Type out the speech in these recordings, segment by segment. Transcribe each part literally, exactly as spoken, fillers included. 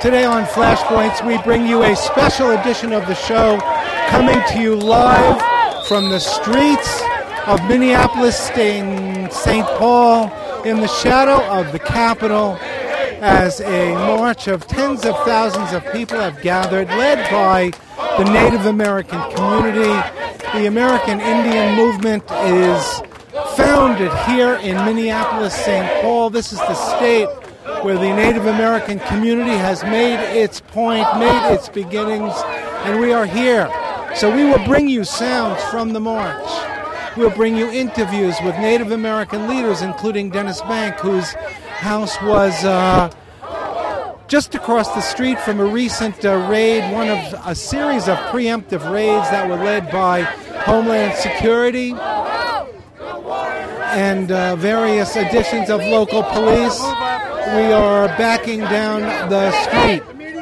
Today on Flashpoints, we bring you a special edition of the show coming to you live from the streets of Minneapolis, Saint Paul, in the shadow of the Capitol, as a march of tens of thousands of people have gathered, led by the Native American community. The American Indian movement is founded here in Minneapolis, Saint Paul. This is the state where the Native American community has made its point, made its beginnings, and we are here. So we will bring you sounds from the march. We'll bring you interviews with Native American leaders, including Dennis Bank, whose house was uh, just across the street from a recent uh, raid, one of a series of preemptive raids that were led by Homeland Security and uh, various additions of local police. We are backing down the street.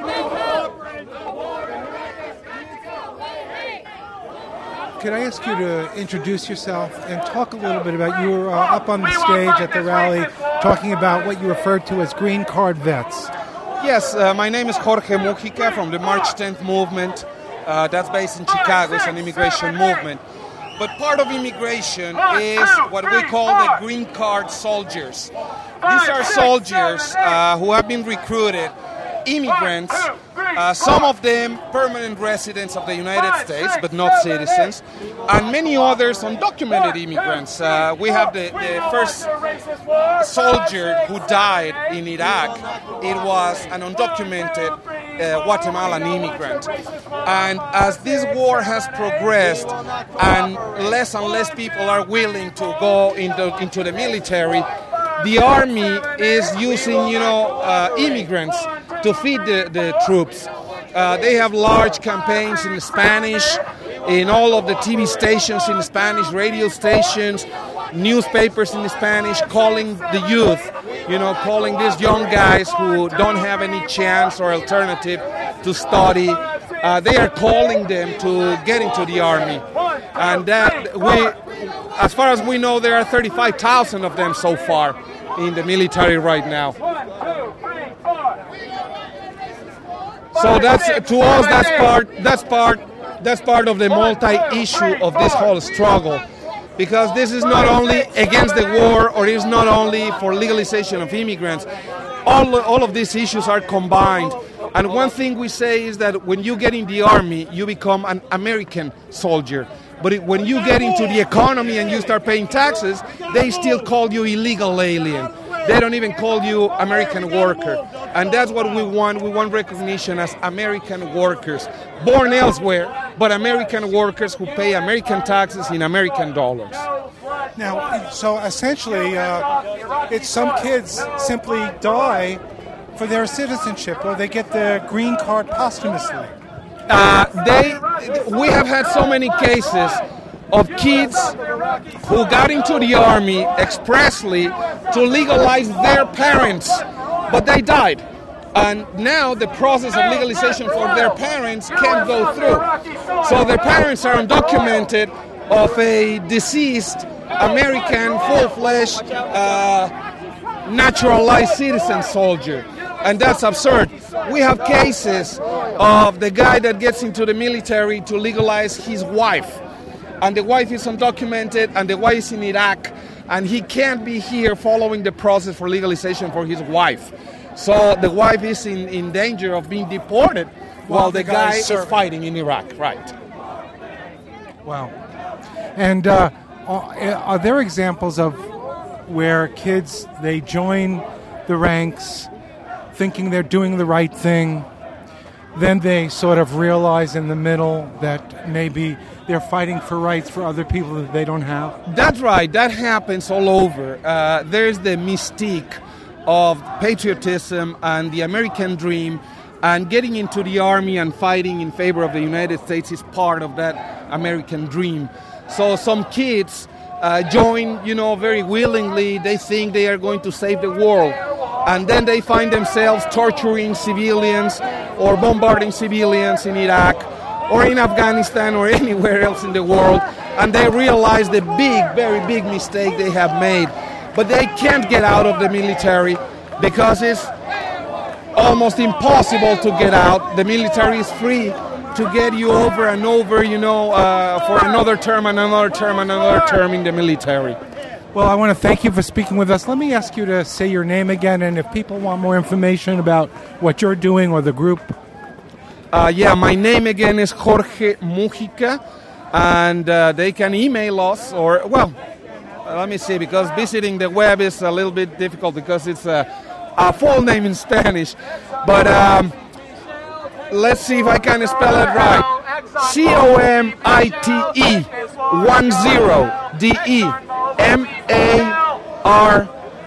Could I ask you to introduce yourself and talk a little bit about, you were uh, up on the stage at the rally talking about what you referred to as green card vets. Yes, uh, my name is Jorge Mujica from the March tenth movement. Uh, that's based in Chicago. It's an immigration movement. But part of immigration is what we call the green card soldiers. These are soldiers uh, who have been recruited, immigrants, uh, some of them permanent residents of the United States, but not citizens, and many others undocumented immigrants. Uh, we have the, the first soldier who died in Iraq. It was an undocumented uh, Guatemalan immigrant. And as this war has progressed and less and less people are willing to go into, into the military, the army is using, you know, uh, immigrants to feed the, the troops. Uh, they have large campaigns in Spanish, in all of the T V stations in Spanish, radio stations, newspapers in Spanish, calling the youth, you know, calling these young guys who don't have any chance or alternative to study. Uh, they are calling them to get into the army. And that we, as far as we know, there are thirty-five thousand of them so far in the military right now. So that's, to us, that's part, that's part, that's part of the multi-issue of this whole struggle, because this is not only against the war, or it is not only for legalization of immigrants. All, all of these issues are combined. And one thing we say is that when you get in the army, you become an American soldier. But it, when you get into the economy and you start paying taxes, they still call you illegal alien. They don't even call you American worker. And that's what we want. We want recognition as American workers, born elsewhere, but American workers who pay American taxes in American dollars. Now, so essentially, uh, it's some kids simply die for their citizenship, or they get the green card posthumously. Uh, they, we have had so many cases of kids who got into the army expressly to legalize their parents, but they died. And now the process of legalization for their parents can't go through. So their parents are undocumented of a deceased American, full-fledged, uh, naturalized citizen soldier. And that's absurd. We have cases of the guy that gets into the military to legalize his wife. And the wife is undocumented, and the wife is in Iraq, and he can't be here following the process for legalization for his wife. So the wife is in, in danger of being deported while, while the, the guy is fighting in Iraq. Right. Wow. And uh, are there examples of where kids, they join the ranks thinking they're doing the right thing, then they sort of realize in the middle that maybe they're fighting for rights for other people that they don't have? That's right. That happens all over. Uh, there's the mystique of patriotism and the American dream, and getting into the army and fighting in favor of the United States is part of that American dream. So some kids uh, join, you know, very willingly. They think they are going to save the world. And then they find themselves torturing civilians or bombarding civilians in Iraq or in Afghanistan or anywhere else in the world. And they realize the big, very big mistake they have made. But they can't get out of the military because it's almost impossible to get out. The military is free to get you over and over, you know, uh, for another term and another term and another term in the military. Well, I want to thank you for speaking with us. Let me ask you to say your name again, and if people want more information about what you're doing or the group. Uh, yeah, my name again is Jorge Mujica, and uh, they can email us, or, well, uh, let me see, because visiting the web is a little bit difficult because it's a, a full name in Spanish. But um, let's see if I can spell it right. C O M I T E one zero D E M A R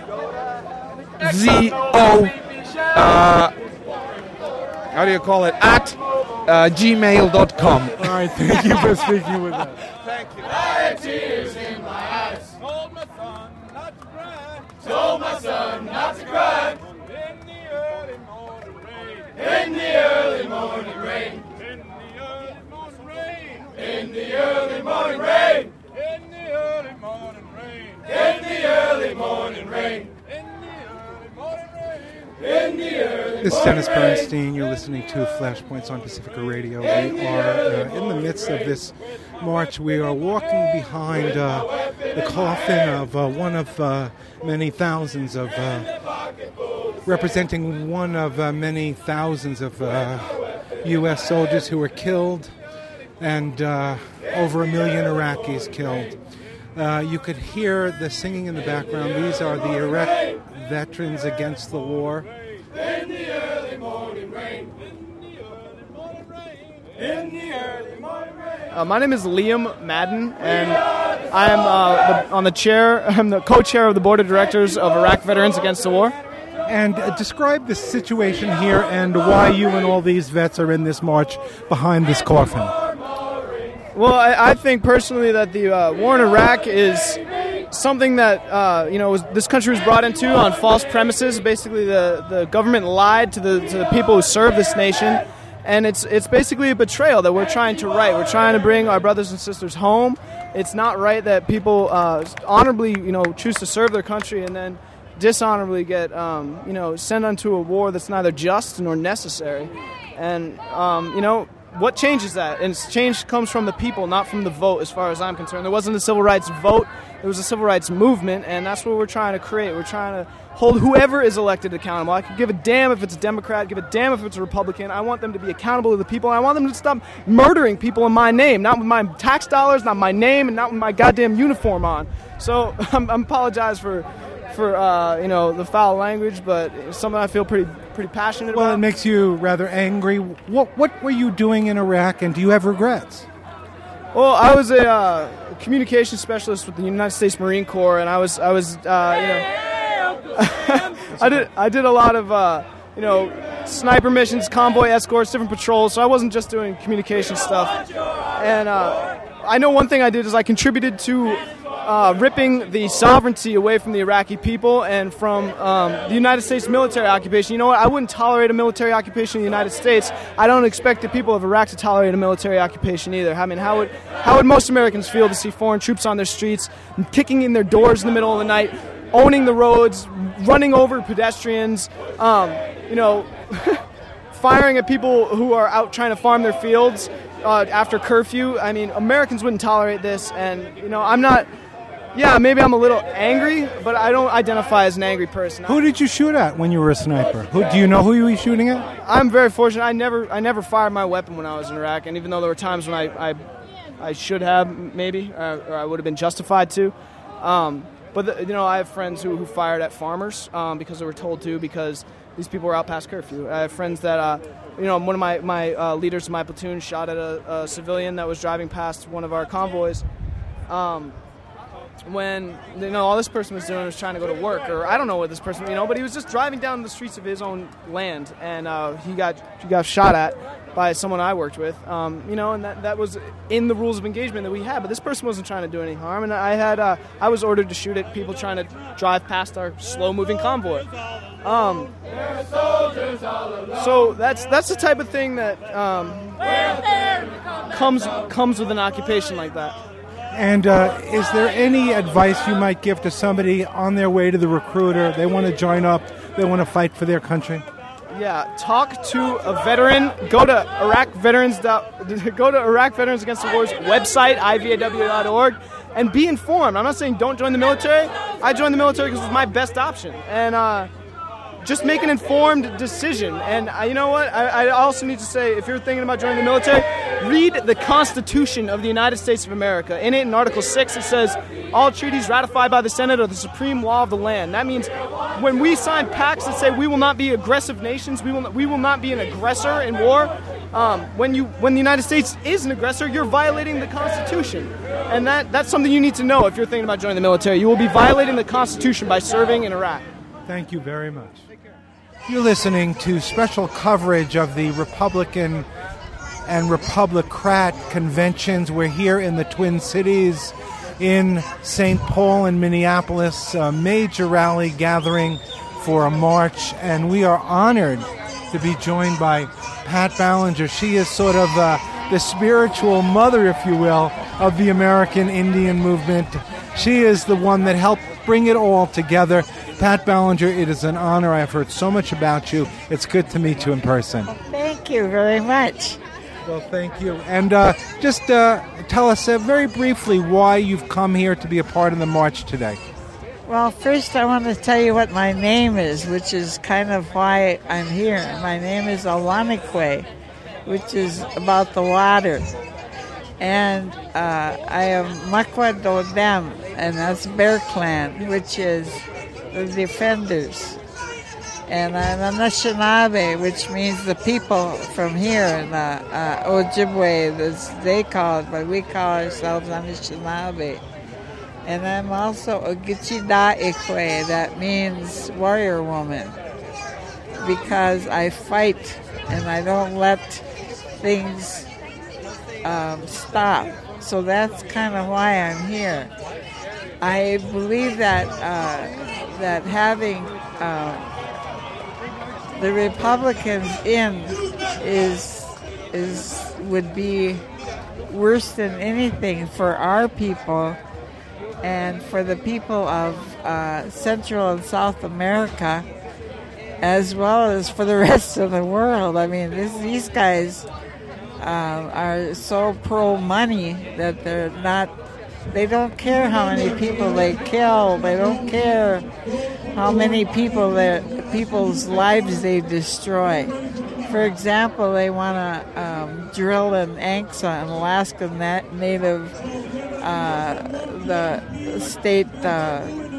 Z O uh, how do you call it? At uh, gmail dot com. All right, thank you for speaking with us. Thank you. I had tears in my eyes. Told my son not to cry. Told my son not to cry. In the early morning rain. In the early morning rain. In the early morning rain. In the early morning rain. In the early morning rain. In the early morning rain. In the early morning rain. In the early This is Dennis Bernstein. You're listening to Flashpoints on Pacifica Radio. We are uh, in the midst of this march. We are walking behind uh, the coffin of uh, one of uh, many thousands of, uh, representing one of uh, many thousands of uh, U S soldiers who were killed, and uh, over a million Iraqis killed. Uh, you could hear the singing in the background. These are the Iraq veterans against the war. In the early morning rain. In the early morning rain. In the early morning rain. Uh, my name is Liam Madden, and I am uh, the, on the chair. I'm the co-chair of the board of directors of Iraq Veterans Against the War. And uh, describe the situation here and why you and all these vets are in this march behind this coffin. Well, I, I think personally that the uh, war in Iraq is something that uh, you know was, this country was brought into on false premises. Basically, the, the government lied to the to the people who serve this nation, and it's it's basically a betrayal that we're trying to right. We're trying to bring our brothers and sisters home. It's not right that people uh, honorably you know choose to serve their country and then dishonorably get um, you know sent onto a war that's neither just nor necessary. And um, you know. What changes that? And change comes from the people, not from the vote, as far as I'm concerned. There wasn't a civil rights vote. There was a civil rights movement, and that's what we're trying to create. We're trying to hold whoever is elected accountable. I could give a damn if it's a Democrat, give a damn if it's a Republican. I want them to be accountable to the people, and I want them to stop murdering people in my name, not with my tax dollars, not my name, and not with my goddamn uniform on. So I'm, I apologize for... for uh, you know the foul language, but it's something I feel pretty pretty passionate Well, about. it makes you rather angry. What what were you doing in Iraq, and do you have regrets? Well, I was a uh, communications specialist with the United States Marine Corps, and I was I was uh, you know I did I did a lot of uh, you know sniper missions, convoy escorts, different patrols. So I wasn't just doing communication stuff. And uh, I know one thing I did is I contributed to. Uh, ripping the sovereignty away from the Iraqi people and from um, the United States military occupation. You know what? I wouldn't tolerate a military occupation in the United States. I don't expect the people of Iraq to tolerate a military occupation either. I mean, how would how would most Americans feel to see foreign troops on their streets, kicking in their doors in the middle of the night, owning the roads, running over pedestrians, um, you know, firing at people who are out trying to farm their fields uh, after curfew? I mean, Americans wouldn't tolerate this, and, you know, I'm not... Yeah, maybe I'm a little angry, but I don't identify as an angry person. Who did you shoot at when you were a sniper? Who do you know who you were shooting at? I'm very fortunate. I never, I never fired my weapon when I was in Iraq, and even though there were times when I, I, I should have maybe, uh, or I would have been justified to. Um, but the, you know, I have friends who, who fired at farmers um, because they were told to, because these people were out past curfew. I have friends that, uh, you know, one of my my uh, leaders of my platoon shot at a, a civilian that was driving past one of our convoys. Um, when, you know, all this person was doing was trying to go to work, or I don't know what this person, you know, but he was just driving down the streets of his own land, and uh, he got he got shot at by someone I worked with, um, you know, and that, that was in the rules of engagement that we had, but this person wasn't trying to do any harm, and I had uh, I was ordered to shoot at people trying to drive past our slow-moving convoy. Um, so that's that's the type of thing that um, comes comes with an occupation like that. And uh, is there any advice you might give to somebody on their way to the recruiter? They want to join up. They want to fight for their country. Yeah, talk to a veteran. Go to Iraq Veterans. Go to Iraq Veterans Against the War's website, I V A W dot org, and be informed. I'm not saying don't join the military. I joined the military because it was my best option, and uh, just make an informed decision. And uh, you know what? I, I also need to say, if you're thinking about joining the military, read the Constitution of the United States of America. In it, in Article six, it says, all treaties ratified by the Senate are the supreme law of the land. That means when we sign pacts that say we will not be aggressive nations, we will not, we will not be an aggressor in war, um, when you when the United States is an aggressor, you're violating the Constitution. And that that's something you need to know if you're thinking about joining the military. You will be violating the Constitution by serving in Iraq. Thank you very much. You're listening to special coverage of the Republican and Republicrat conventions. We're here in the Twin Cities, in Saint Paul and Minneapolis, a major rally gathering for a march, and we are honored to be joined by Pat Ballinger. She is sort of uh, the spiritual mother, if you will, of the American Indian movement. She is the one that helped bring it all together. Pat Ballinger, it is an honor. I've heard so much about you. It's good to meet you in person. Well, thank you very much. Well, thank you. And uh, just uh, tell us uh, very briefly why you've come here to be a part of the march today. Well, first I want to tell you what my name is, which is kind of why I'm here. My name is Alanique, which is about the water. And uh, I am Makwa Dodem, and that's Bear Clan, which is the defenders. And I'm Anishinaabe, which means the people from here, and uh, uh, Ojibwe, as they call it, but we call ourselves Anishinaabe. And I'm also Ogichida-ikwe, that means warrior woman, because I fight and I don't let things um, stop. So that's kind of why I'm here. I believe that uh, that having uh, the Republicans in is is would be worse than anything for our people and for the people of uh, Central and South America, as well as for the rest of the world. I mean, this, these guys uh, are so pro-money that they're not. They don't care how many people they kill. They don't care how many people their people's lives they destroy. For example, they want to um, drill in Anksa, an Alaska nat- native, uh, the state. Uh,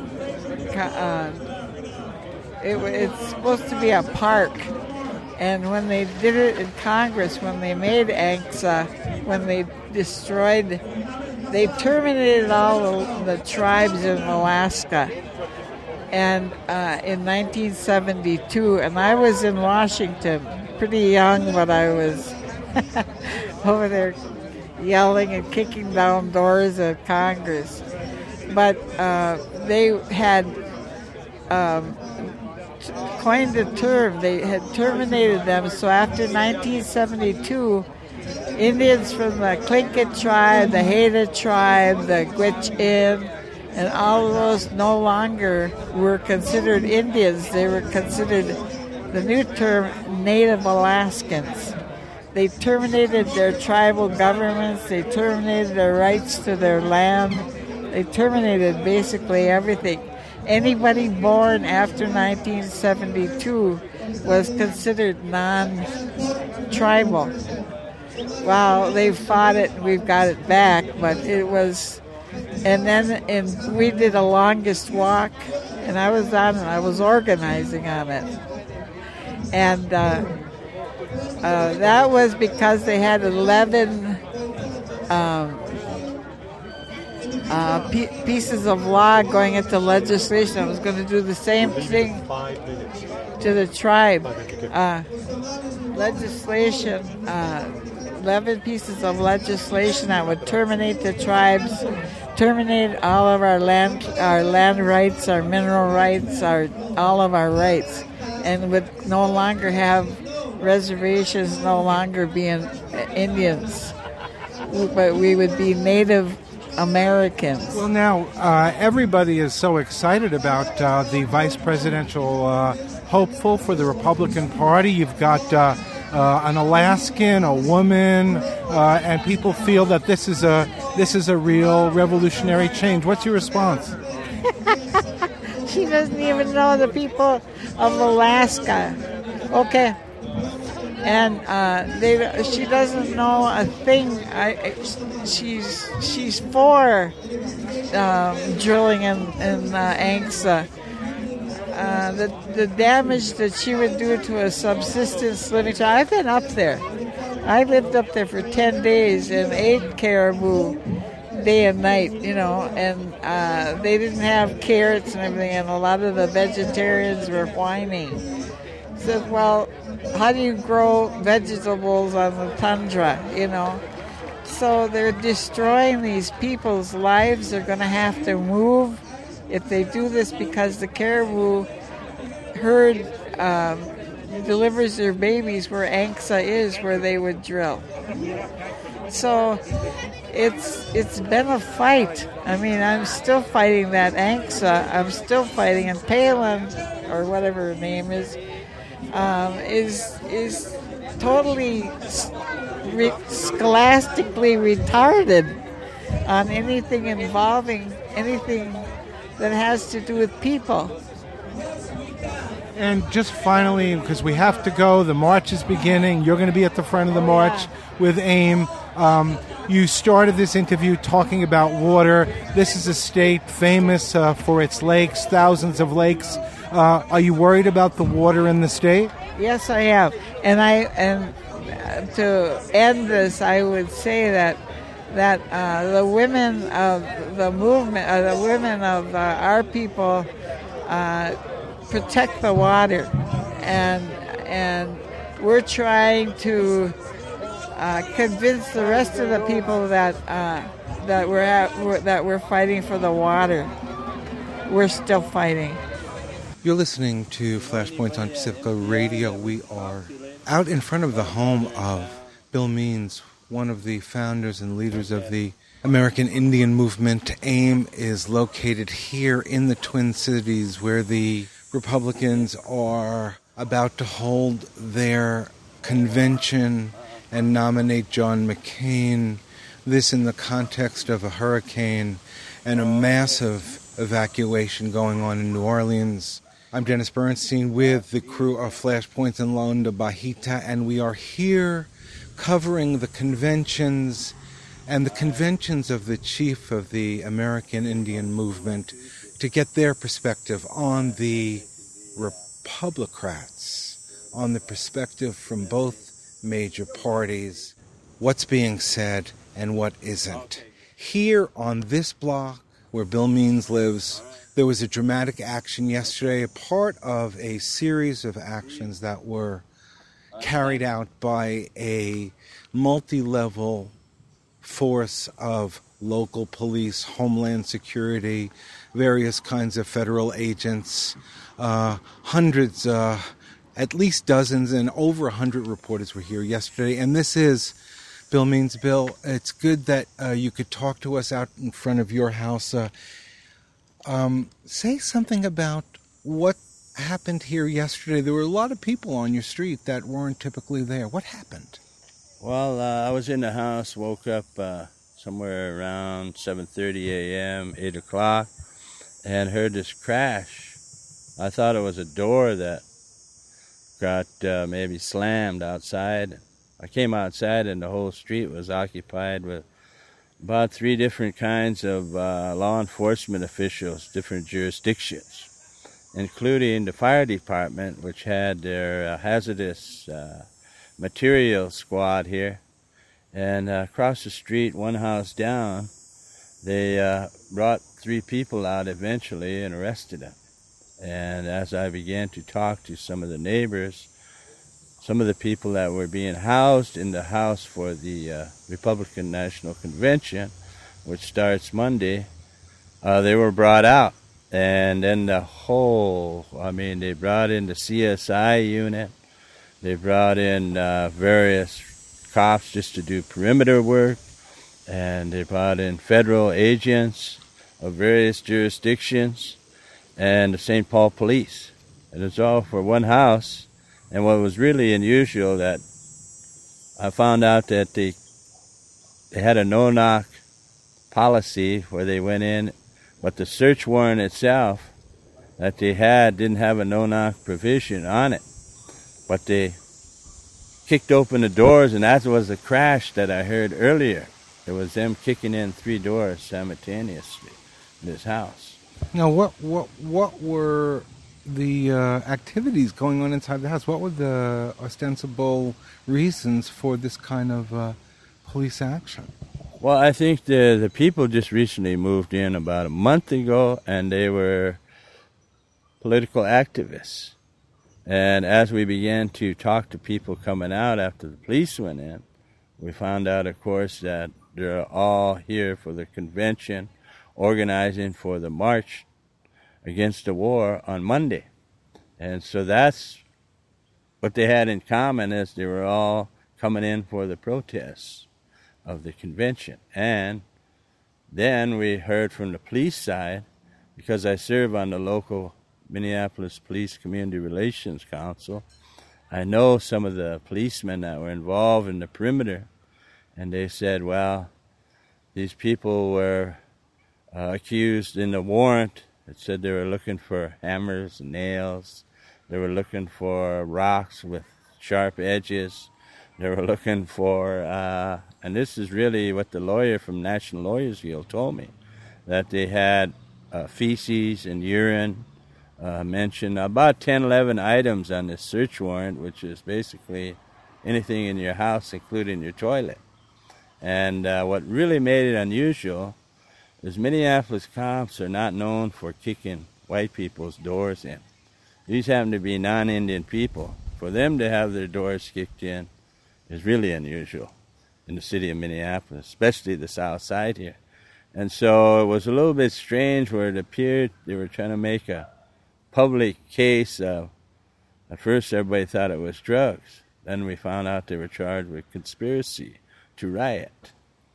uh, it, it's supposed to be a park, and when they did it in Congress, when they made Anksa, when they destroyed. They terminated all the, the tribes in Alaska, and uh, in nineteen seventy-two, and I was in Washington, pretty young, but I was over there yelling and kicking down doors at Congress. But uh, they had um, t- coined the term, they had terminated them, so after nineteen seventy-two, Indians from the Tlingit tribe, the Haida tribe, the Gwich'in, and all of those no longer were considered Indians. They were considered, the new term, Native Alaskans. They terminated their tribal governments. They terminated their rights to their land. They terminated basically everything. Anybody born after nineteen seventy-two was considered non-tribal. Well, they fought it, and we've got it back, but it was, and then in, we did a longest walk, and I was on it, I was organizing on it. And uh, uh, that was because they had eleven um, uh, p- pieces of law going into legislation. I was going to do the same thing to the tribe. Uh, legislation, uh, eleven pieces of legislation that would terminate the tribes, terminate all of our land, our land rights, our mineral rights, our all of our rights, and would no longer have reservations, no longer being Indians, but we would be Native Americans. Well, now, uh, everybody is so excited about uh, the vice presidential uh, hopeful for the Republican Party. You've got uh, uh, an Alaskan, a woman, uh, and people feel that this is a this is a real revolutionary change. What's your response? She doesn't even know the people of Alaska. Okay. And uh, they, she doesn't know a thing. I, she's she's for um, drilling in, in uh, ANCSA. Uh, the the damage that she would do to a subsistence living. I've been up there. I lived up there for ten days and ate caribou day and night, you know, and uh, they didn't have carrots and everything, and a lot of the vegetarians were whining. Said, well, how do you grow vegetables on the tundra, you know? So they're destroying these people's lives. They're going to have to move if they do this because the caribou herd um, delivers their babies where ANCSA is, where they would drill. So it's it's been a fight. I mean, I'm still fighting that ANCSA. I'm still fighting, and Palin, or whatever her name is, um, is is totally re- scholastically retarded on anything involving anything that has to do with people. And just finally, because we have to go, the march is beginning. You're going to be at the front of the march yeah. with AIM. Um, you started this interview talking about water. This is a state famous uh, for its lakes, thousands of lakes. Uh, are you worried about the water in the state? Yes, I am. And I and to end this, I would say that that uh, the women of the movement, uh, the women of uh, our people, uh, protect the water, and and we're trying to uh, convince the rest of the people that uh, that we're, at, we're that we're fighting for the water. We're still fighting. You're listening to Flashpoints on Pacifica Radio. We are out in front of the home of Bill Means, one of the founders and leaders of the American Indian Movement. AIM is located here in the Twin Cities, where the Republicans are about to hold their convention and nominate John McCain. This in the context of a hurricane and a massive evacuation going on in New Orleans. I'm Dennis Bernstein with the crew of Flashpoints in La Onda Bajita, and we are here covering the conventions and the conventions of the chief of the American Indian Movement to get their perspective on the Republicrats, on the perspective from both major parties, what's being said and what isn't. Here on this block where Bill Means lives, there was a dramatic action yesterday, a part of a series of actions that were carried out by a multi-level force of local police, Homeland Security, various kinds of federal agents, uh, hundreds, uh, at least dozens, and over a hundred reporters were here yesterday. And this is Bill Means. Bill, it's good that uh, you could talk to us out in front of your house. Uh, um, say something about what happened here yesterday. There were a lot of people on your street that weren't typically there. What happened? Well, uh, I was in the house, woke up uh, somewhere around seven thirty a.m., eight o'clock, and heard this crash. I thought it was a door that got uh, maybe slammed outside. I came outside and the whole street was occupied with about three different kinds of uh, law enforcement officials, different jurisdictions, including the fire department, which had their uh, hazardous uh, material squad here. And uh, across the street, one house down, they uh, brought three people out eventually and arrested them. And as I began to talk to some of the neighbors, some of the people that were being housed in the house for the uh, Republican National Convention, which starts Monday, uh, they were brought out. And then the whole, I mean, they brought in the C S I unit, they brought in uh, various cops just to do perimeter work, and they brought in federal agents of various jurisdictions and the Saint Paul Police. And it's all for one house. And what was really unusual, that I found out that they, they had a no-knock policy where they went in, but the search warrant itself that they had didn't have a no-knock provision on it. But they kicked open the doors, and that was the crash that I heard earlier. It was them kicking in three doors simultaneously in this house. Now, what what what were the uh, activities going on inside the house? What were the ostensible reasons for this kind of uh, police action? Well, I think the the people just recently moved in about a month ago, and they were political activists. And as we began to talk to people coming out after the police went in, we found out, of course, that they're all here for the convention, organizing for the march against the war on Monday. And so that's what they had in common, is they were all coming in for the protests of the convention. And then we heard from the police side, because I serve on the local Minneapolis Police Community Relations Council, I know some of the policemen that were involved in the perimeter, and they said, well, these people were uh, accused in the warrant. It said they were looking for hammers and nails. They were looking for rocks with sharp edges. They were looking for, uh, and this is really what the lawyer from National Lawyers Guild told me, that they had uh, feces and urine, Uh, mentioned about ten, eleven items on this search warrant, which is basically anything in your house, including your toilet. And uh, what really made it unusual is Minneapolis cops are not known for kicking white people's doors in. These happen to be non-Indian people. For them to have their doors kicked in is really unusual in the city of Minneapolis, especially the south side here. And so it was a little bit strange where it appeared they were trying to make a public case of, at first everybody thought it was drugs. Then we found out they were charged with conspiracy to riot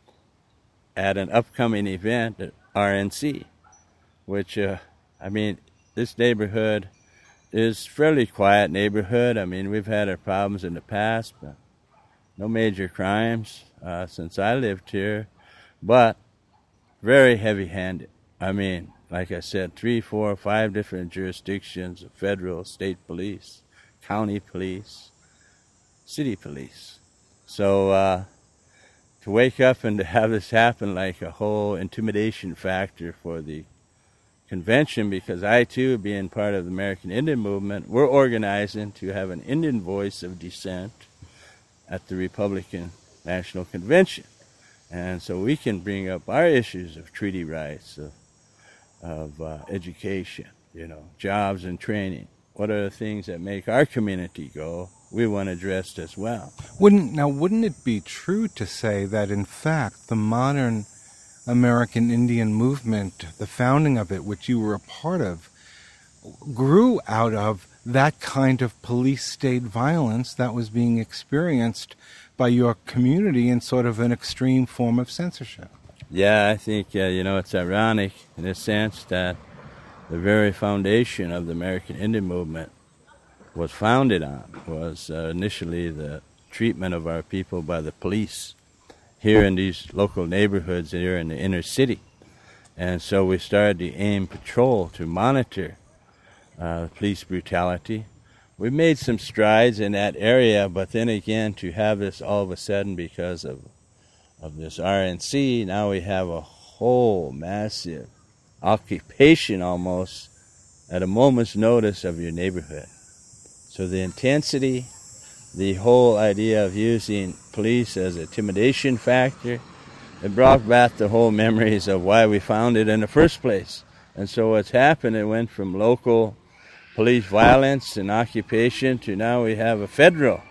at an upcoming event at R N C, which, uh, I mean, this neighborhood is fairly quiet neighborhood. I mean, we've had our problems in the past, but no major crimes uh, since I lived here, but very heavy-handed. I mean, like I said, three, four, five different jurisdictions of federal, state police, county police, city police. So uh, to wake up and to have this happen, like a whole intimidation factor for the convention, because I, too, being part of the American Indian movement, we're organizing to have an Indian voice of dissent at the Republican National Convention. And so we can bring up our issues of treaty rights, of of uh, education, you know, jobs and training. What are the things that make our community go? We want addressed as well. Wouldn't now wouldn't it be true to say that in fact the modern American Indian movement, the founding of it, which you were a part of, grew out of that kind of police state violence that was being experienced by your community in sort of an extreme form of censorship? Yeah, I think, uh, you know, it's ironic in a sense that the very foundation of the American Indian movement was founded on was uh, initially the treatment of our people by the police here in these local neighborhoods here in the inner city. And so we started the AIM Patrol to monitor uh, police brutality. We made some strides in that area, but then again, to have this all of a sudden because of of this R N C, now we have a whole massive occupation almost at a moment's notice of your neighborhood. So the intensity, the whole idea of using police as an intimidation factor, it brought back the whole memories of why we found it in the first place. And so what's happened, it went from local police violence and occupation to now we have a federal,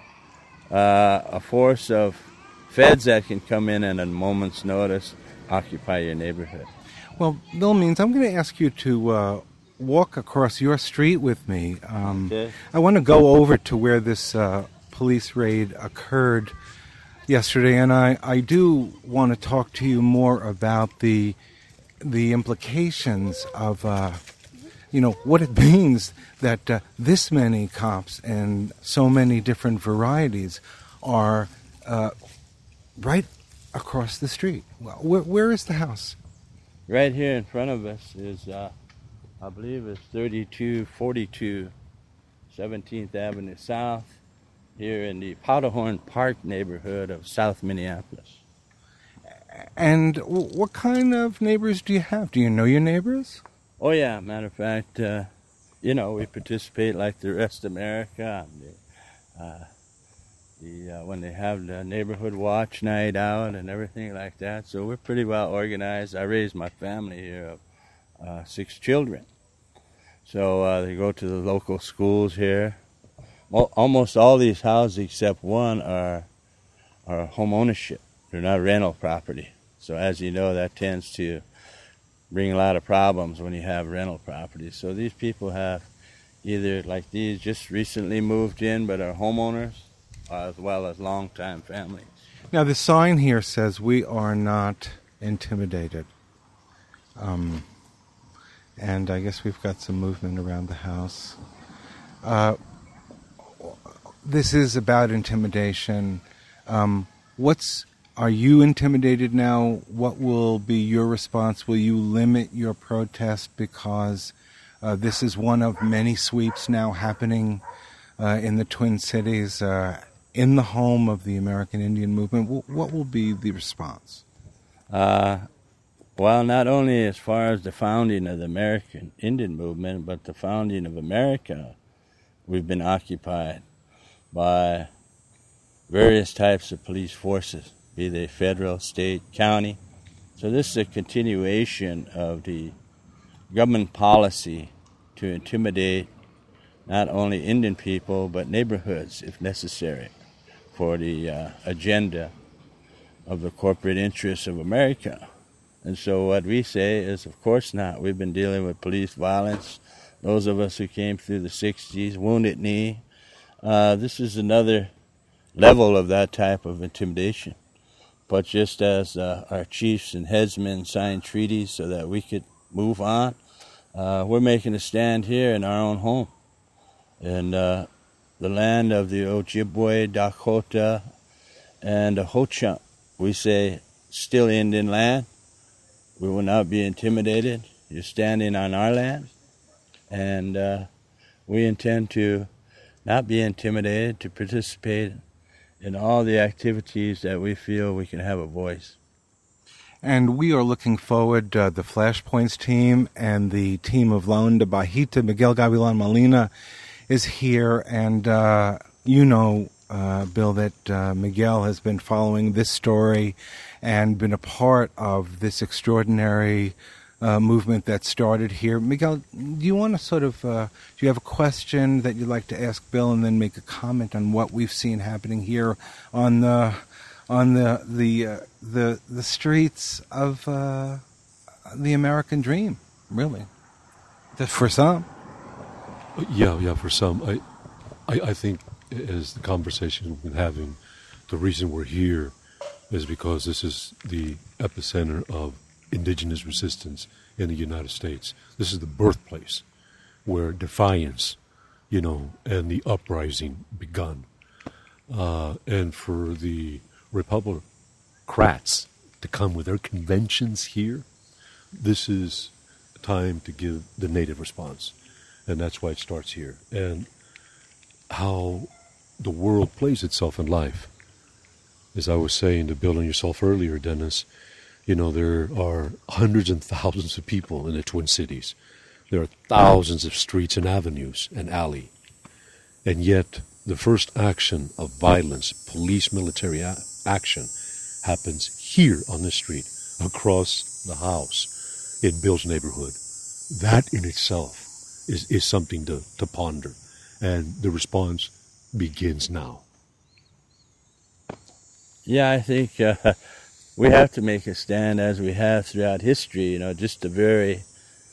uh, a force of feds that can come in and at a moment's notice occupy your neighborhood. Well, Bill Means, I'm going to ask you to uh, walk across your street with me. Um, okay. I want to go over to where this uh, police raid occurred yesterday, and I, I do want to talk to you more about the the implications of, uh, you know, what it means that uh, this many cops and so many different varieties are uh, right across the street. Well, where, where is the house? Right here in front of us is, uh, I believe it's thirty-two forty-two seventeenth Avenue South, here in the Powderhorn Park neighborhood of South Minneapolis. And w- what kind of neighbors do you have? Do you know your neighbors? Oh yeah, matter of fact, uh, you know, we participate like the rest of America. The, uh, the uh, when they have the neighborhood watch night out and everything like that, so we're pretty well organized. I raised my family here of uh, six children, so uh, they go to the local schools here. Almost all these houses except one are are home ownership. They're not rental property. So as you know, that tends to bring a lot of problems when you have rental properties. So these people have either, like these, just recently moved in but are homeowners, as well as long-time families. Now the sign here says we are not intimidated. Um, and I guess we've got some movement around the house. Uh, This is about intimidation. Um, what's are you intimidated now? What will be your response? Will you limit your protest because uh, this is one of many sweeps now happening uh, in the Twin Cities, uh, in the home of the American Indian movement? W- what will be the response? Uh, well, not only as far as the founding of the American Indian movement, but the founding of America, we've been occupied by various types of police forces, be they federal, state, county. So this is a continuation of the government policy to intimidate not only Indian people, but neighborhoods, if necessary, for the uh, agenda of the corporate interests of America. And so what we say is, of course not. We've been dealing with police violence. Those of us who came through the sixties, Wounded Knee, Uh, this is another level of that type of intimidation. But just as uh, our chiefs and headsmen signed treaties so that we could move on, uh, we're making a stand here in our own home. In uh, the land of the Ojibwe, Dakota, and the Ho-Chunk. We say, still Indian land. We will not be intimidated. You're standing on our land. And uh, we intend to not be intimidated, to participate in all the activities that we feel we can have a voice. And we are looking forward, uh, the Flashpoints team and the team of La Onda Bajita, Miguel Gavilan Molina is here, and uh, you know, uh, Bill, that uh, Miguel has been following this story and been a part of this extraordinary Uh, movement that started here. Miguel, do you want to sort of, uh, do you have a question that you'd like to ask Bill, and then make a comment on what we've seen happening here on the on the the uh, the, the streets of uh, the American dream, really? For some. Yeah, yeah, for some. I, I, I think, as the conversation we've been having, the reason we're here is because this is the epicenter of indigenous resistance in the United States. This is the birthplace where defiance, you know, and the uprising begun. Uh, and for the Republicrats to come with their conventions here, this is time to give the native response. And that's why it starts here. And how the world plays itself in life. As I was saying to Bill and yourself earlier, Dennis, you know, there are hundreds and thousands of people in the Twin Cities. There are thousands of streets and avenues and alley. And yet, the first action of violence, police military a- action, happens here on this street, across the house, in Bill's neighborhood. That in itself is, is something to, to ponder. And the response begins now. Yeah, I think uh, we have to make a stand, as we have throughout history. You know, just the very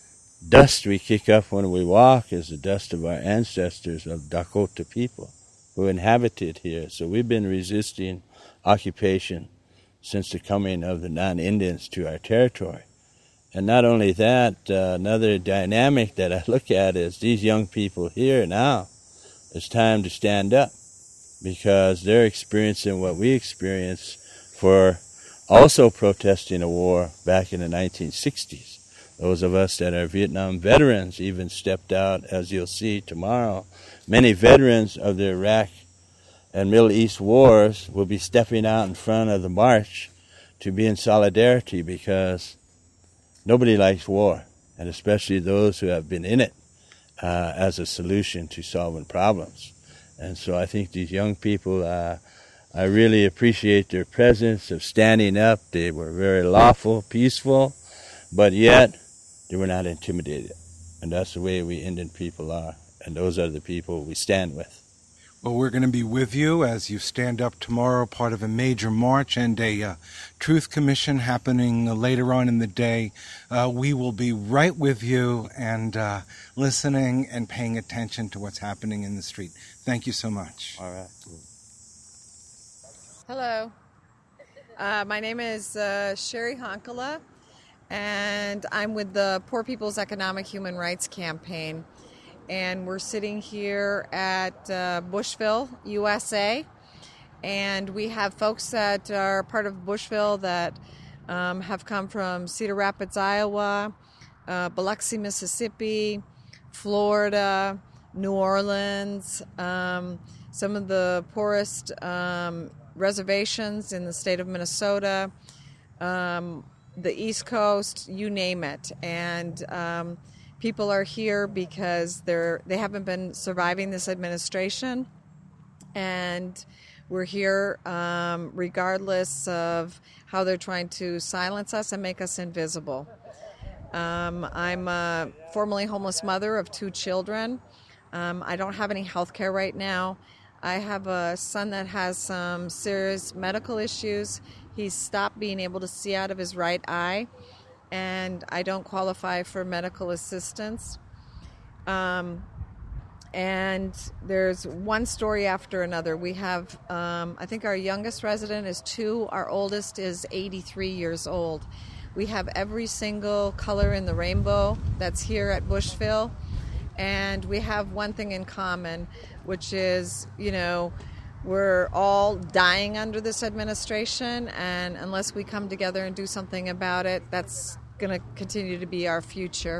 dust we kick up when we walk is the dust of our ancestors, of Dakota people. who inhabited here. So we've been resisting occupation since the coming of the non-Indians to our territory. And not only that, uh, another dynamic that I look at is these young people here now, it's time to stand up because they're experiencing what we experienced for also protesting a war back in the nineteen sixties. Those of us that are Vietnam veterans even stepped out, as you'll see tomorrow. Many veterans of the Iraq and Middle East wars will be stepping out in front of the march to be in solidarity because nobody likes war, and especially those who have been in it uh, as a solution to solving problems. And so I think these young people, uh, I really appreciate their presence of standing up. They were very lawful, peaceful, but yet they were not intimidated. And that's the way we Indian people are. And those are the people we stand with. Well, we're going to be with you as you stand up tomorrow, part of a major march and a uh, truth commission happening later on in the day. Uh, we will be right with you and uh, listening and paying attention to what's happening in the street. Thank you so much. All right. Hello. Uh, my name is uh, Sherry Honkala, and I'm with the Poor People's Economic Human Rights Campaign. And we're sitting here at uh, Bushville, U S A, and we have folks that are part of Bushville that um, have come from Cedar Rapids, Iowa, uh, Biloxi, Mississippi, Florida, New Orleans, um, some of the poorest um, reservations in the state of Minnesota, um, the East Coast, you name it. And um, people are here because they're they haven't been surviving this administration, and we're here um, regardless of how they're trying to silence us and make us invisible. Um, I'm a formerly homeless mother of two children. Um, I don't have any health care right now. I have a son that has some serious medical issues. He's stopped being able to see out of his right eye, and I don't qualify for medical assistance. Um, and there's one story after another. We have, um, I think our youngest resident is two, our oldest is eighty-three years old. We have every single color in the rainbow that's here at Bushville, and we have one thing in common, which is, you know, we're all dying under this administration, and unless we come together and do something about it, that's going to continue to be our future.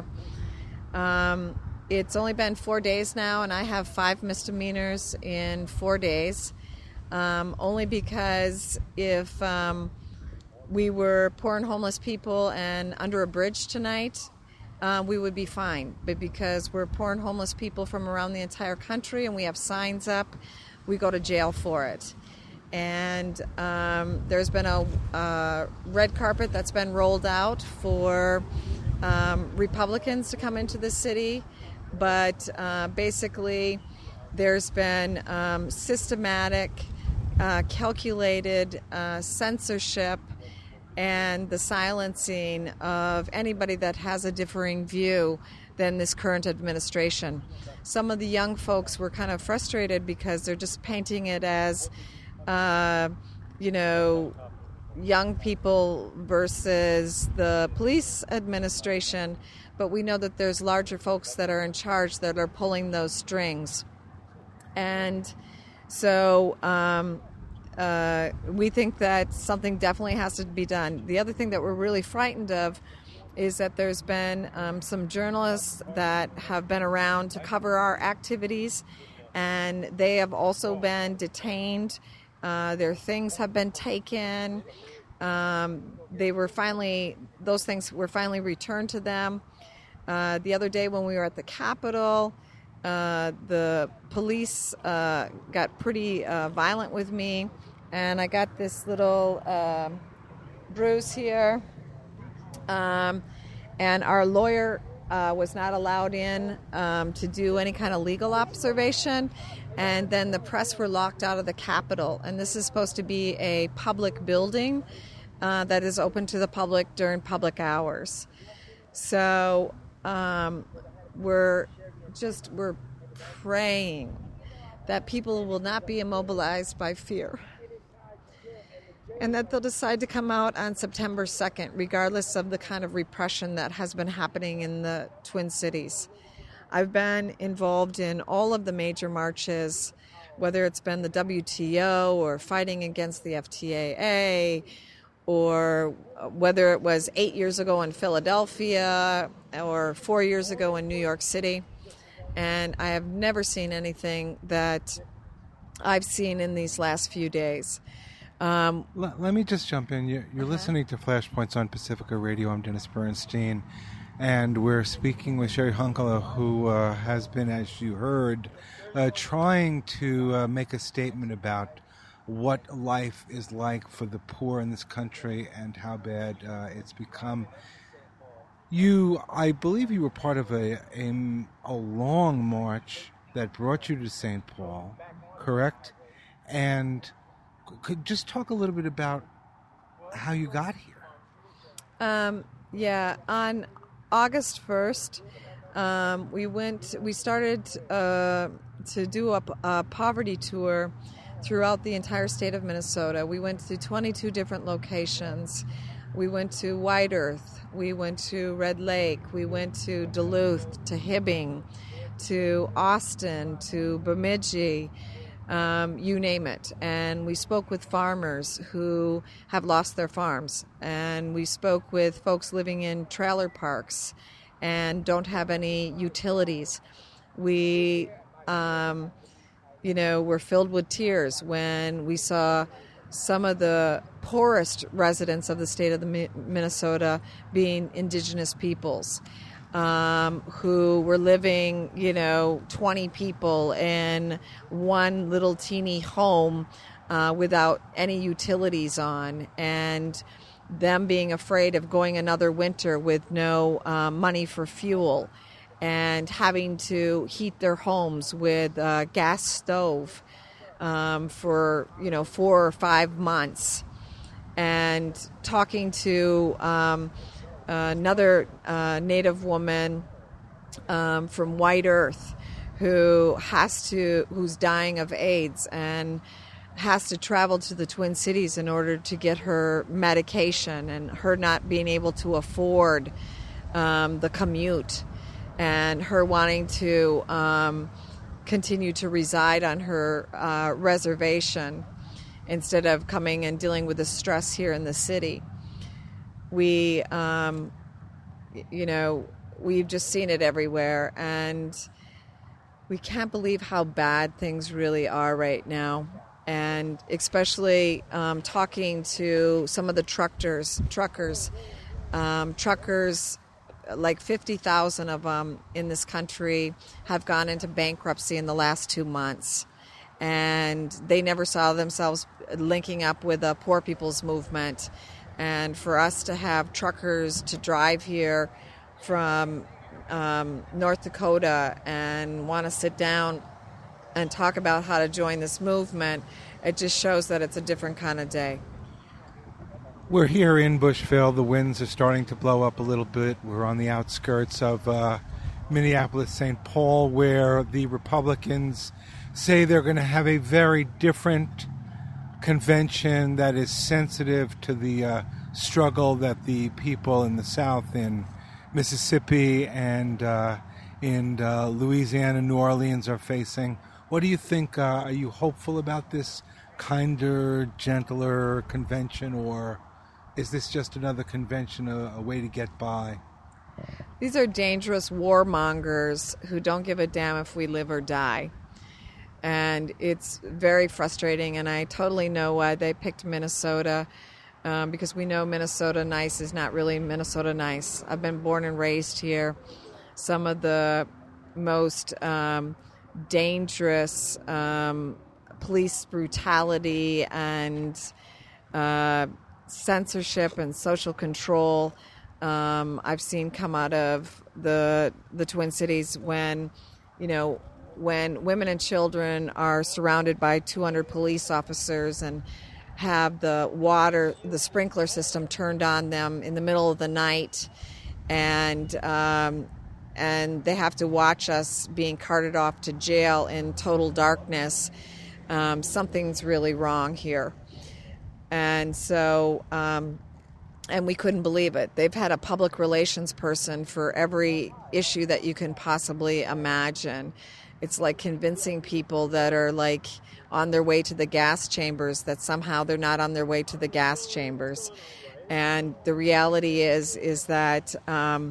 Um, it's only been four days now, and I have five misdemeanors in four days, um, only because if um, we were poor and homeless people and under a bridge tonight, uh, we would be fine. But because we're poor and homeless people from around the entire country and we have signs up, we go to jail for it. And um, there's been a uh, red carpet that's been rolled out for um, Republicans to come into the city, but uh, basically there's been um, systematic, uh, calculated uh, censorship and the silencing of anybody that has a differing view than this current administration. Some of the young folks were kind of frustrated because they're just painting it as, uh, you know, young people versus the police administration, but we know that there's larger folks that are in charge that are pulling those strings. And so um, uh, we think that something definitely has to be done. The other thing that we're really frightened of is that there's been um, some journalists that have been around to cover our activities, and they have also been detained. Uh, their things have been taken. Um, they were finally, those things were finally returned to them. Uh, the other day when we were at the Capitol, uh, the police uh, got pretty uh, violent with me, and I got this little uh, bruise here. Um, and our lawyer uh, was not allowed in um, to do any kind of legal observation. And then the press were locked out of the Capitol. And this is supposed to be a public building uh, that is open to the public during public hours. So um, we're just, we're praying that people will not be immobilized by fear, and that they'll decide to come out on September second, regardless of the kind of repression that has been happening in the Twin Cities. I've been involved in all of the major marches, whether it's been the W T O or fighting against the F T A A, or whether it was eight years ago in Philadelphia or four years ago in New York City. And I have never seen anything that I've seen in these last few days. Um, let, let me just jump in. You're, you're uh-huh. listening to Flashpoints on Pacifica Radio. I'm Dennis Bernstein, and we're speaking with Sherry Hunkala, who uh, has been, as you heard, uh, trying to uh, make a statement about what life is like for the poor in this country and how bad uh, it's become. You, I believe you were part of a, a, a long march that brought you to Saint Paul, correct? And could just talk a little bit about how you got here. Um, yeah, on August first, um, we went, we started uh, to do a, a poverty tour throughout the entire state of Minnesota. We went to twenty-two different locations. We went to White Earth, we went to Red Lake, we went to Duluth, to Hibbing, to Austin, to Bemidji, um, you name it. And we spoke with farmers who have lost their farms. And we spoke with folks living in trailer parks and don't have any utilities. We, um, you know, were filled with tears when we saw some of the poorest residents of the state of the Minnesota being indigenous peoples, um, who were living, you know, twenty people in one little teeny home uh, without any utilities on, and them being afraid of going another winter with no uh, money for fuel, and having to heat their homes with a gas stove um, for, you know, four or five months. And talking to um, another uh, Native woman um, from White Earth who has to, who's dying of AIDS and has to travel to the Twin Cities in order to get her medication, and her not being able to afford um, the commute, and her wanting to um, continue to reside on her uh, reservation instead of coming and dealing with the stress here in the city. We, um, you know, we've just seen it everywhere, and we can't believe how bad things really are right now. And especially um, talking to some of the truckers, truckers, um, truckers, like fifty thousand of them in this country have gone into bankruptcy in the last two months. And they never saw themselves linking up with the poor people's movement. And for us to have truckers to drive here from um, North Dakota and want to sit down and talk about how to join this movement, it just shows that it's a different kind of day. We're here in Bushville. The winds are starting to blow up a little bit. We're on the outskirts of uh, Minneapolis, Saint Paul, where the Republicans say they're going to have a very different convention that is sensitive to the uh, struggle that the people in the South, in Mississippi and uh, in uh, Louisiana, New Orleans, are facing. What do you think? Uh, are you hopeful about this kinder, gentler convention, or is this just another convention, a, a way to get by? These are dangerous warmongers who don't give a damn if we live or die. And it's very frustrating, and I totally know why they picked Minnesota, um, because we know Minnesota nice is not really Minnesota nice. I've been born and raised here. Some of the most um, dangerous um, police brutality and uh, censorship and social control um, I've seen come out of the the Twin Cities when, you know, when women and children are surrounded by two hundred police officers and have the water, the sprinkler system turned on them in the middle of the night, and um, and they have to watch us being carted off to jail in total darkness, um, something's really wrong here. And so, um, and we couldn't believe it. They've had a public relations person for every issue that you can possibly imagine. It's like convincing people that are like on their way to the gas chambers that somehow they're not on their way to the gas chambers. And the reality is, is that um,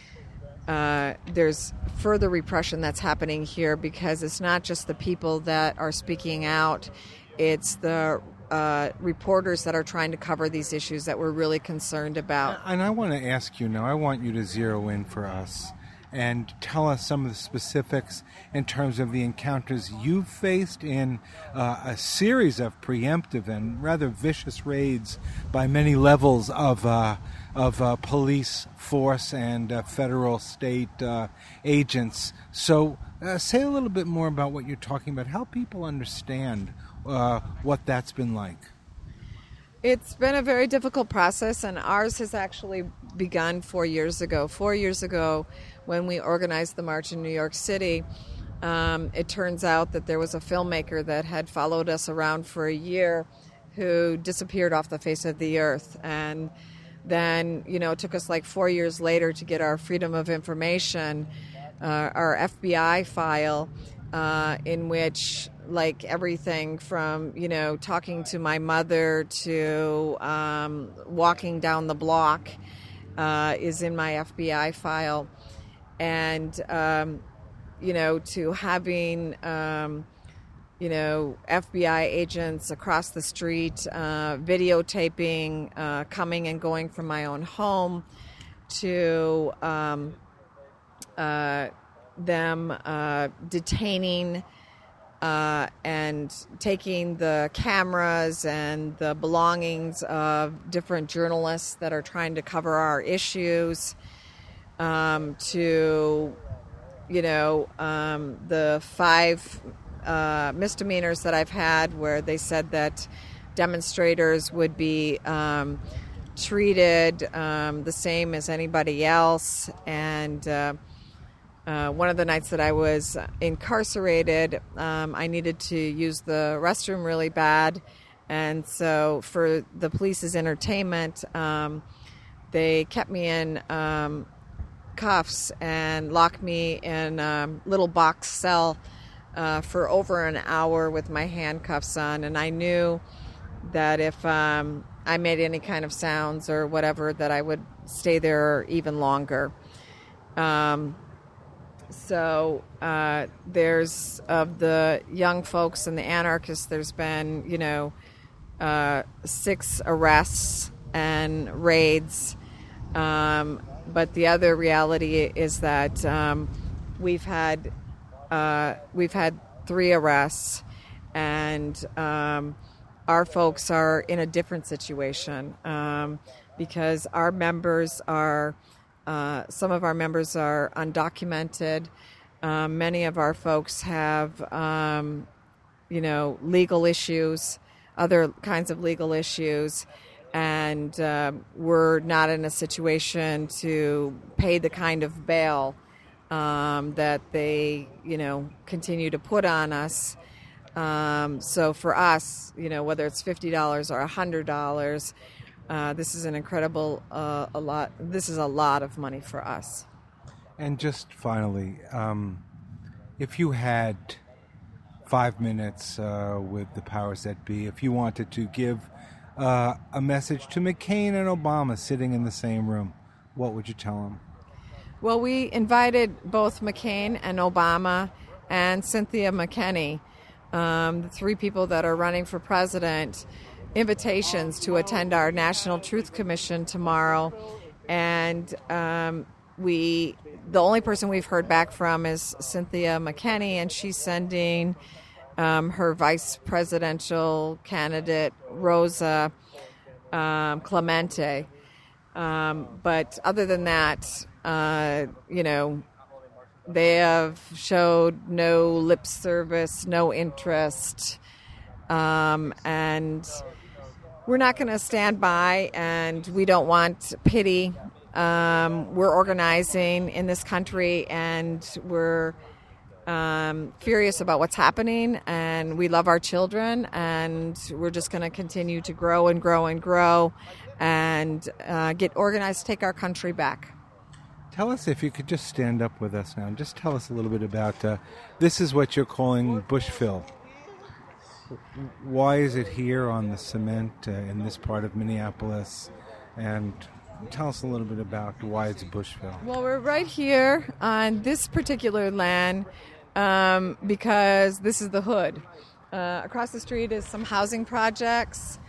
uh, there's further repression that's happening here, because it's not just the people that are speaking out, it's the Uh, reporters that are trying to cover these issues that we're really concerned about. And I want to ask you now, I want you to zero in for us and tell us some of the specifics in terms of the encounters you've faced in uh, a series of preemptive and rather vicious raids by many levels of uh, of uh, police force and uh, federal, state uh, agents. So uh, say a little bit more about what you're talking about. Help people understand Uh, what that's been like. It's been a very difficult process, and ours has actually begun four years ago. Four years ago, when we organized the march in New York City, um, it turns out that there was a filmmaker that had followed us around for a year who disappeared off the face of the earth. And then, you know, it took us like four years later to get our Freedom of Information, uh, our F B I file, uh, in which, like, everything from, you know, talking to my mother to um, walking down the block uh, is in my F B I file. And, um, you know, to having, um, you know, F B I agents across the street uh, videotaping, uh, coming and going from my own home, to um, uh, them uh, detaining Uh, and taking the cameras and the belongings of different journalists that are trying to cover our issues, um, to, you know, um, the five uh, misdemeanors that I've had where they said that demonstrators would be um, treated um, the same as anybody else. And uh, Uh, one of the nights that I was incarcerated, um, I needed to use the restroom really bad. And so for the police's entertainment, um, they kept me in um, cuffs and locked me in a little box cell uh, for over an hour with my handcuffs on. And I knew that if um, I made any kind of sounds or whatever, that I would stay there even longer. Um, So uh, there's, of the young folks and the anarchists, there's been, you know, uh, six arrests and raids. Um, but the other reality is that um, we've had uh, we've had three arrests, and um, our folks are in a different situation um, because our members are. Uh, some of our members are undocumented. Uh, many of our folks have, um, you know, legal issues, other kinds of legal issues, and uh, we're not in a situation to pay the kind of bail um, that they, you know, continue to put on us. Um, so for us, you know, whether it's fifty dollars or one hundred dollars, Uh, this is an incredible, uh, a lot. This is a lot of money for us. And just finally, um, if you had five minutes uh, with the powers that be, if you wanted to give uh, a message to McCain and Obama sitting in the same room, what would you tell them? Well, we invited both McCain and Obama and Cynthia McKinney, um, the three people that are running for president, invitations to attend our National Truth Commission tomorrow. And um, we, the only person we've heard back from is Cynthia McKinney, and she's sending um, her vice presidential candidate, Rosa um, Clemente. Um, but other than that, uh, you know, they have showed no lip service, no interest, um, and we're not going to stand by, and we don't want pity Um, we're organizing in this country, and we're um, furious about what's happening, and we love our children, and we're just going to continue to grow and grow and grow and uh, get organized to take our country back. Tell us, if you could just stand up with us now, and just tell us a little bit about, uh, this is what you're calling Bushville. Why is it here on the cement uh, in this part of Minneapolis? And tell us a little bit about why it's Bushville. Well, we're right here on this particular land um, because this is the hood. Uh, across the street is some housing projects,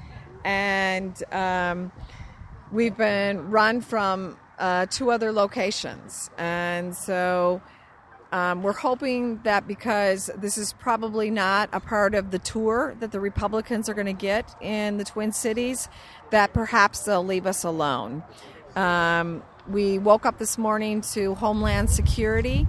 and um, we've been run from uh, two other locations. And so Um, we're hoping that because this is probably not a part of the tour that the Republicans are going to get in the Twin Cities, that perhaps they'll leave us alone. Um, we woke up this morning to Homeland Security,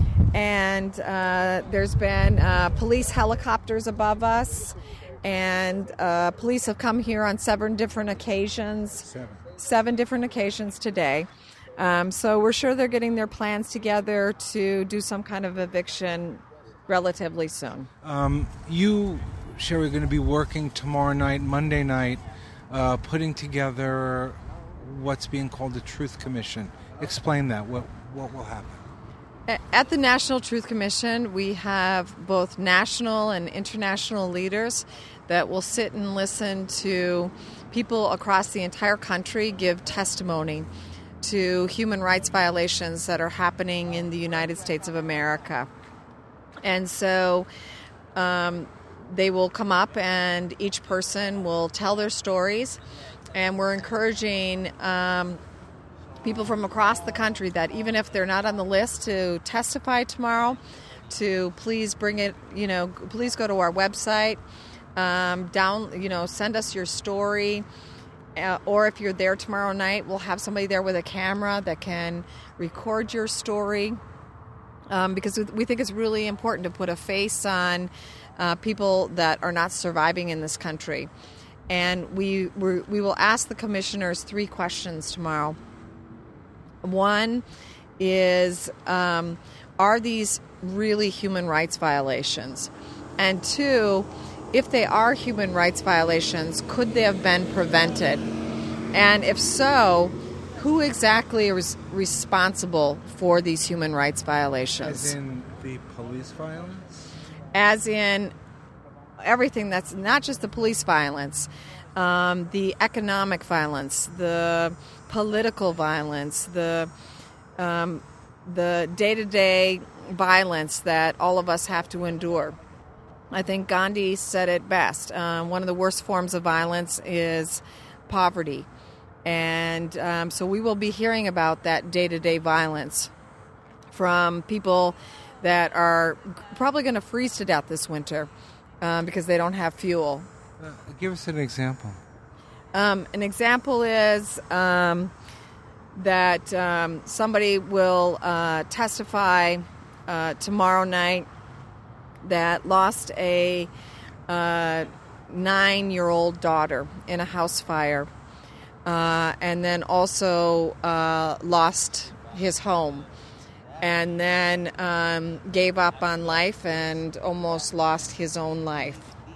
and uh, there's been uh, police helicopters above us, and uh, police have come here on seven different occasions, Seven, seven different occasions today. Um, so we're sure they're getting their plans together to do some kind of eviction relatively soon. Um, you, Sherry, are going to be working tomorrow night, Monday night, uh, putting together what's being called the Truth Commission. Explain that. What what will happen? At the National Truth Commission, we have both national and international leaders that will sit and listen to people across the entire country give testimony to human rights violations that are happening in the United States of America. And so um, they will come up, and each person will tell their stories, and we're encouraging um, people from across the country that even if they're not on the list to testify tomorrow, to please bring it, you know, please go to our website, um, down, you know, send us your story. Uh, or if you're there tomorrow night, we'll have somebody there with a camera that can record your story, um, because we think it's really important to put a face on uh, people that are not surviving in this country. And we we're, we will ask the commissioners three questions tomorrow. One is, um, are these really human rights violations? And two, if they are human rights violations, could they have been prevented? And if so, who exactly is responsible for these human rights violations? As in the police violence? As in everything that's not just the police violence, um, the economic violence, the political violence, the um, the day-to-day violence that all of us have to endure. I think Gandhi said it best. Um, one of the worst forms of violence is poverty. And um, so we will be hearing about that day-to-day violence from people that are probably going to freeze to death this winter um, because they don't have fuel. Uh, give us an example. Um, an example is um, that um, somebody will uh, testify uh, tomorrow night that lost a uh, nine-year-old daughter in a house fire, uh, and then also uh, lost his home, and then um, gave up on life and almost lost his own life.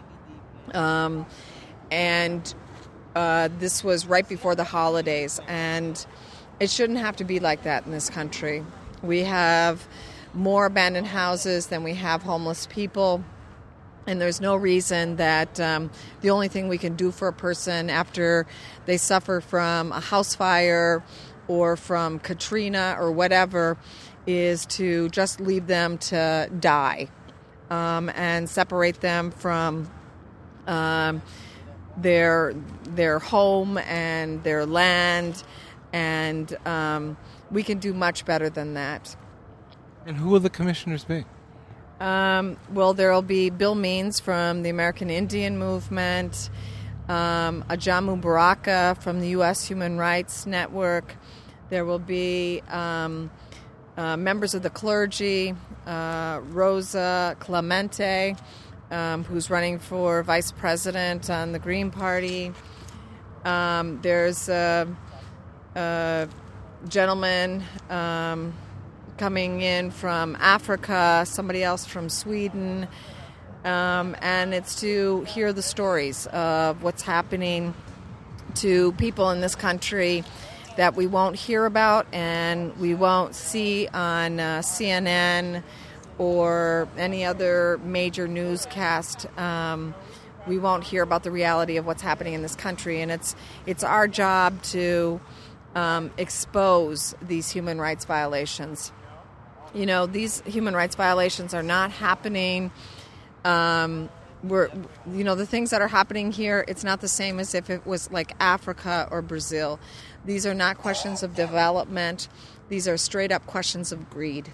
Um, and uh, this was right before the holidays, and it shouldn't have to be like that in this country. We have more abandoned houses than we have homeless people, and there's no reason that um, the only thing we can do for a person after they suffer from a house fire or from Katrina or whatever is to just leave them to die um, and separate them from um, their their home and their land, and um, we can do much better than that. And who will the commissioners be? Um, well, there will be Bill Means from the American Indian Movement, um, Ajamu Baraka from the U S Human Rights Network. There will be um, uh, members of the clergy, uh, Rosa Clemente, um, who's running for vice president on the Green Party. Um, there's uh, uh, gentleman um, coming in from Africa, somebody else from Sweden, um, and it's to hear the stories of what's happening to people in this country that we won't hear about and we won't see on uh, C N N or any other major newscast. Um, we won't hear about the reality of what's happening in this country, and it's it's our job to um, expose these human rights violations. You know, these human rights violations are not happening. Um, we're, you know, the things that are happening here, it's not the same as if it was like Africa or Brazil. These are not questions of development. These are straight up questions of greed.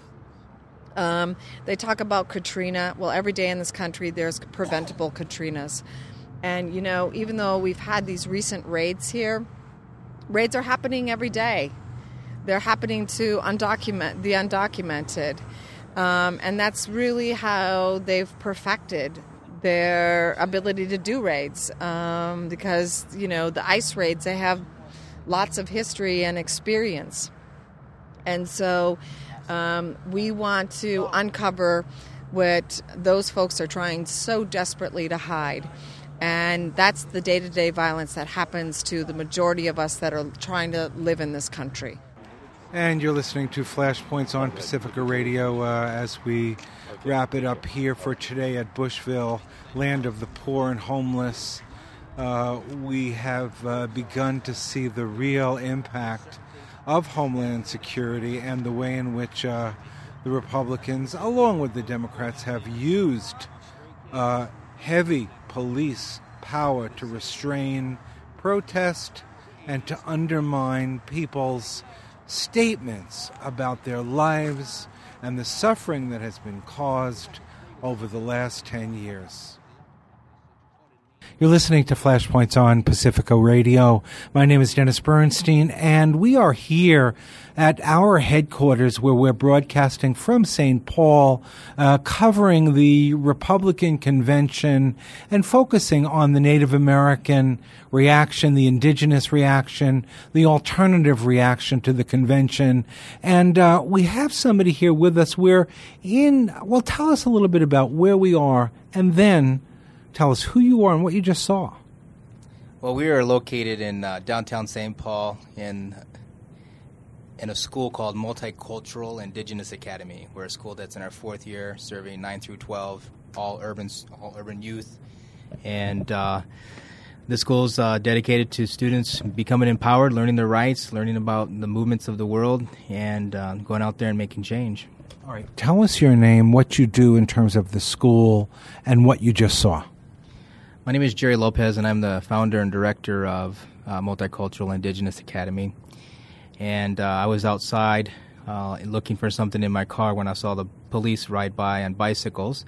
Um, they talk about Katrina. Well, every day in this country there's preventable Katrinas. And, you know, even though we've had these recent raids here, raids are happening every day. They're happening to undocument the undocumented. Um, and that's really how they've perfected their ability to do raids. Um, because, you know, the ICE raids, they have lots of history and experience. And so um, we want to uncover what those folks are trying so desperately to hide. And that's the day-to-day violence that happens to the majority of us that are trying to live in this country. And you're listening to Flashpoints on Pacifica Radio uh, as we wrap it up here for today at Bushville, land of the poor and homeless. Uh, we have uh, begun to see the real impact of Homeland Security and the way in which uh, the Republicans, along with the Democrats, have used uh, heavy police power to restrain protest and to undermine people's statements about their lives and the suffering that has been caused over the last ten years. You're listening to Flashpoints on Pacifica Radio. My name is Dennis Bernstein, and we are here at our headquarters where we're broadcasting from Saint Paul, uh, covering the Republican convention and focusing on the Native American reaction, the indigenous reaction, the alternative reaction to the convention. And uh, we have somebody here with us. We're in, well, tell us a little bit about where we are, and then tell us who you are and what you just saw. Well, we are located in uh, downtown Saint Paul in in a school called Multicultural Indigenous Academy. We're a school that's in our fourth year, serving nine through twelve, all urban all urban youth. And uh, the school is uh, dedicated to students becoming empowered, learning their rights, learning about the movements of the world, and uh, going out there and making change. All right. Tell us your name, what you do in terms of the school, and what you just saw. My name is Jerry Lopez, and I'm the founder and director of uh, Multicultural Indigenous Academy. And uh, I was outside uh, looking for something in my car when I saw the police ride by on bicycles.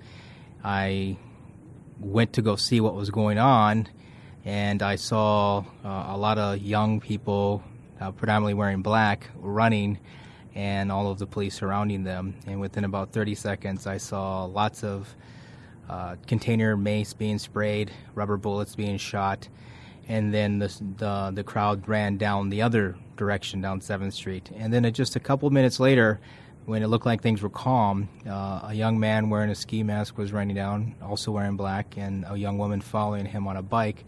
I went to go see what was going on, and I saw uh, a lot of young people, uh, predominantly wearing black, running, and all of the police surrounding them. And within about thirty seconds, I saw lots of Uh, container mace being sprayed, rubber bullets being shot, and then the, the the crowd ran down the other direction, down seventh Street. And then just a couple minutes later, when it looked like things were calm, uh, a young man wearing a ski mask was running down, also wearing black, and a young woman following him on a bike.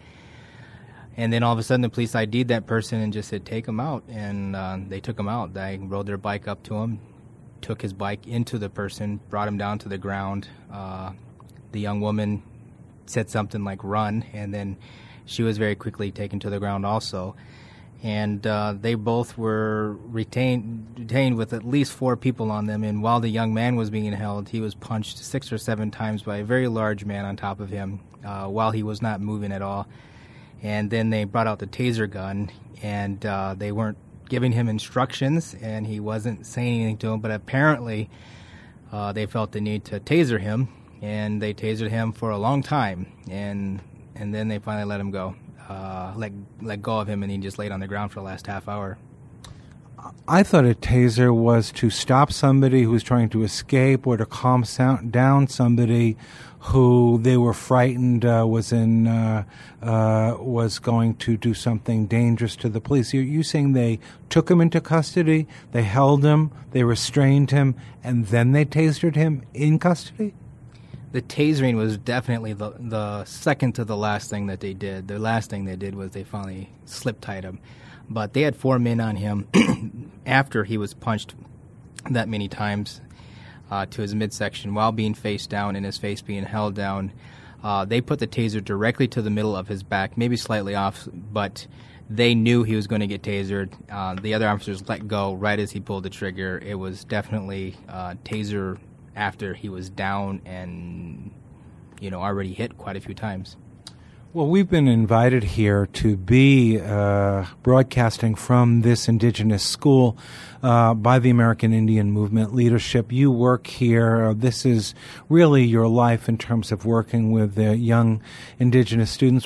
And then all of a sudden, the police I D'd that person and just said, take him out. And uh, they took him out. They rode their bike up to him, took his bike into the person, brought him down to the ground. Uh, The young woman said something like run, and then she was very quickly taken to the ground also. And uh, they both were retained, detained with at least four people on them, and while the young man was being held, he was punched six or seven times by a very large man on top of him uh, while he was not moving at all. And then they brought out the taser gun, and uh, they weren't giving him instructions, and he wasn't saying anything to him, but apparently uh, they felt the need to taser him. And they tasered him for a long time, and and then they finally let him go, uh, let let go of him, and he just laid on the ground for the last half hour. I thought a taser was to stop somebody who was trying to escape or to calm sound down somebody who they were frightened uh, was in uh, uh, was going to do something dangerous to the police. You're you saying they took him into custody, they held him, they restrained him, and then they tasered him in custody? The tasering was definitely the the second to the last thing that they did. The last thing they did was they finally slip-tied him. But they had four men on him after he was punched that many times uh, to his midsection while being face down and his face being held down. Uh, they put the taser directly to the middle of his back, maybe slightly off, but they knew he was going to get tasered. Uh, the other officers let go right as he pulled the trigger. It was definitely uh, taser after he was down and, you know, already hit quite a few times. Well, we've been invited here to be uh, broadcasting from this indigenous school uh, by the American Indian Movement leadership. You work here. Uh, this is really your life in terms of working with the young indigenous students.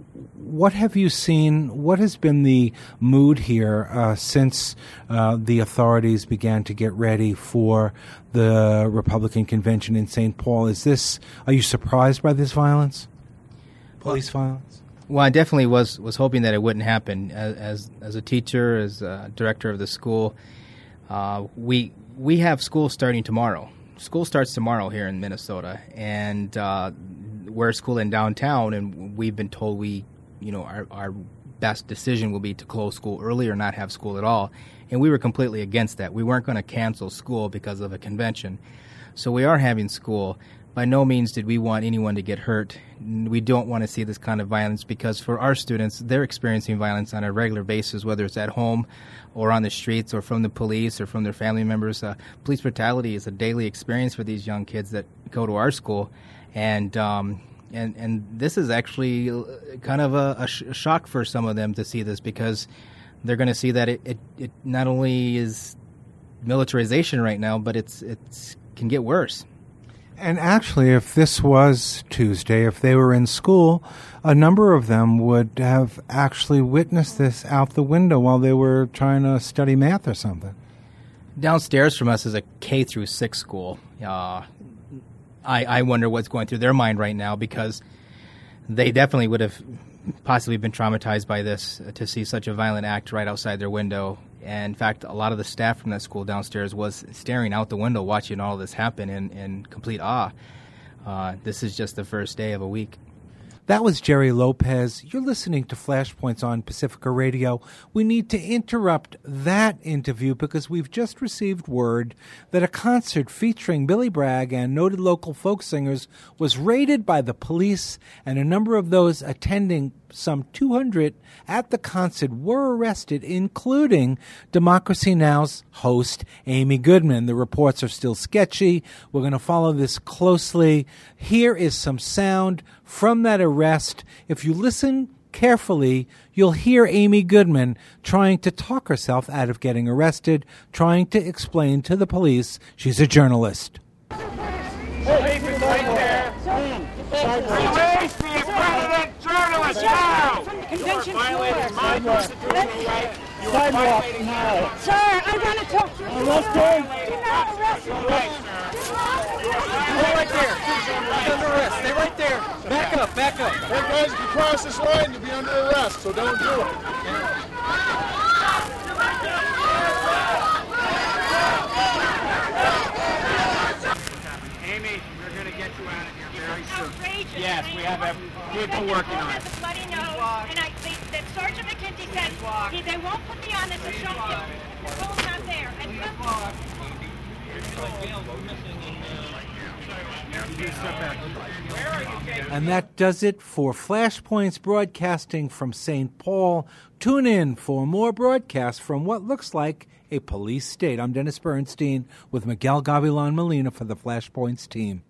What have you seen? What has been the mood here uh, since uh, the authorities began to get ready for the Republican convention in Saint Paul? Is this? Are you surprised by this violence? Police violence? Well, I definitely was, was hoping that it wouldn't happen. As as, as a teacher, as a director of the school, uh, we we have school starting tomorrow. School starts tomorrow here in Minnesota, and uh, we're a school in downtown, and we've been told we, you know, our, our best decision will be to close school early or not have school at all, and we were completely against that. We weren't going to cancel school because of a convention, so we are having school. By no means did we want anyone to get hurt. We don't want to see this kind of violence because for our students, they're experiencing violence on a regular basis, whether it's at home or on the streets or from the police or from their family members. Uh, police brutality is a daily experience for these young kids that go to our school. And um, and, and this is actually kind of a, a, sh- a shock for some of them to see this because they're going to see that it, it, it not only is militarization right now, but it's it's can get worse. And actually, if this was Tuesday, if they were in school, a number of them would have actually witnessed this out the window while they were trying to study math or something. Downstairs from us is a K through six school. Uh, I, I wonder what's going through their mind right now because they definitely would have possibly been traumatized by this uh, to see such a violent act right outside their window. And in fact, a lot of the staff from that school downstairs was staring out the window watching all this happen in, in complete awe. Uh, this is just the first day of a week. That was Jerry Lopez. You're listening to Flashpoints on Pacifica Radio. We need to interrupt that interview because we've just received word that a concert featuring Billy Bragg and noted local folk singers was raided by the police, and a number of those attending, some two hundred at the concert, were arrested, including Democracy Now!'s host, Amy Goodman. The reports are still sketchy. We're going to follow this closely. Here is some sound from that arrest. If you listen carefully, you'll hear Amy Goodman trying to talk herself out of getting arrested, trying to explain to the police she's a journalist. Police is right there. Release the accredited journalist now! You are violating my constitutional right. You are violating now. Sir, I want to talk to you. Arrested? Do not arrest me. Right, Stay right there. He's under arrest. Stay right there. Back up, back up. Hey guys, you cross this line to be under arrest, so don't do it. Amy, we're going to get you out of here very soon. Yes, we have a people working on it. Bloody nose, and I think that Sergeant McKenzie said he, they won't put me on this and show you. The phone's not there. And And that does it for Flashpoints broadcasting from Saint Paul. Tune in for more broadcasts from what looks like a police state. I'm Dennis Bernstein with Miguel Gavilan Molina for the Flashpoints team.